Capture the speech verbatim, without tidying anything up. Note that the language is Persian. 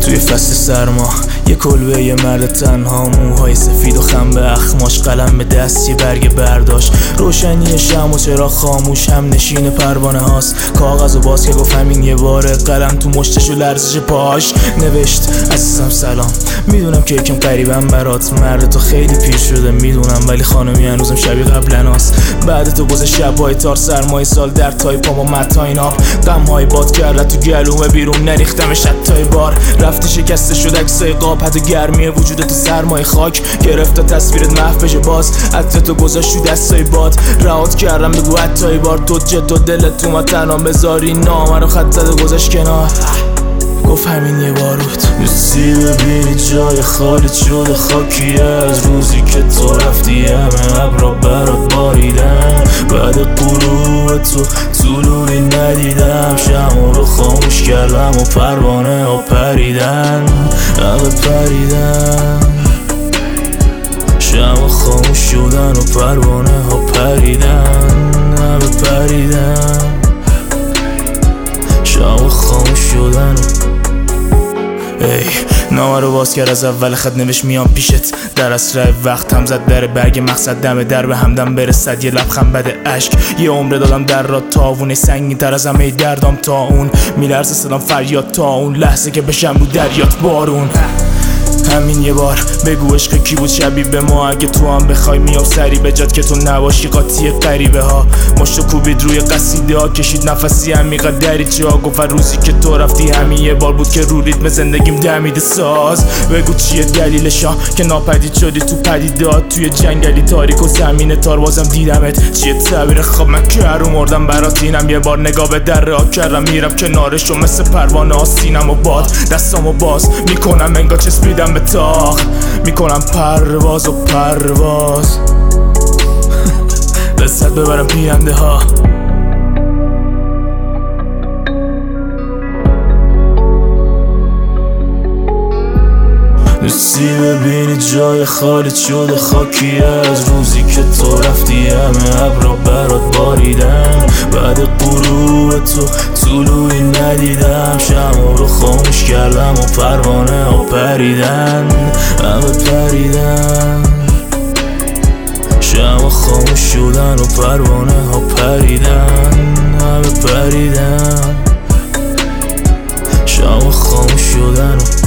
توی فصل سرما یه کلبه یه مرد تنها، موهای سفید و خم به اخماش، قلم به دست یه برگ برداشت، روشنی شم و چرا خاموش، هم نشین پروانه هاست، کاغذ و باز که گفت همین یه باره، قلم تو مشتش و لرزش پاش نوشت عزیزم سلام، میدونم که یکم قریبم برات، مرد تو خیلی پیر شده میدونم، ولی خانمی هنوزم شبیه قبلناست، بعد تو گذشت شبای تار، سرمای سال در تای پا با متاین آب، غمهای باد کرد تو گلومه بیرون نریختمش حتی بار، رفتی شکسته شد عکسای قاب، حتی گرمی وجود تو سرمای خاک گرفت تا تصویرت محو بشه باز، حتی تو گذاشت تو دستای باد، رهات کردم بگو حتی بار، تو جد و دلت تو ما تنها بذاری نامه رو خط زد و گذاشت کنار، گفت همین یه بار بود. دوستی ببینی جای خالی شده خاکی از روزی که تو رفتی، همه ابرا برات باریدن، بعد غروب تو طلوعی ندیدم، شمع رو خاموش کردم و پروانه ها پریدن، همه پریدن، شمع خاموش شدن و پروانه ها پریدن، همه پریدن، شمع خاموش شدن. ای نامه رو باز کرد از اول خط نوشت میام پیشت، در اسرع وقت هم زد در برگ مقصد، دم در به همدم برسد، یه لبخند بده اشک، یه عمر دادم در را تاونه، سنگین تر از همه دردام تا اون، میلرزه صدام فریاد تا اون لحظه که بشم رو دریات بارون، همین یه بار بگو عشق کی بود شبیه به ما، اگه تو هم بخوای میام سری به جات که تو نباشی قاطی غریبه ها، مشتو کوبید روی قصیده ها، کشید نفسی عمیق دریچه ها، گفت روزی که تو رفتی همین یه بار بود که رو ریتم زندگیم دمیده ساز، بگو چیه دلیلشا که ناپدید شدی تو پدیدات، توی جنگلی تاریک و زمین تار بازم دیدمت، چیه تعبیر خواب من که رو مردم برات، اینم یه بار نگاه به در راه کردم میرم کنارشو مثل پروانه ها، سینم و باد دستامو باز میکنم انگار چسبیدم به تاق، میکنم پرواز و پرواز لذت ببرم پیننده ها. دوستی ببینی جای خالی شده خاکی از روزی که تو رفتی، همه ابرا برات باریدن، بعد غروب تو طلوعی ندیدم، شمع رو خاموش کردم و پروانه ها پریدن، همه پریدن، شمع خاموش شدن و پروانه ها پریدن، همه پریدن، شمع خاموش شدن و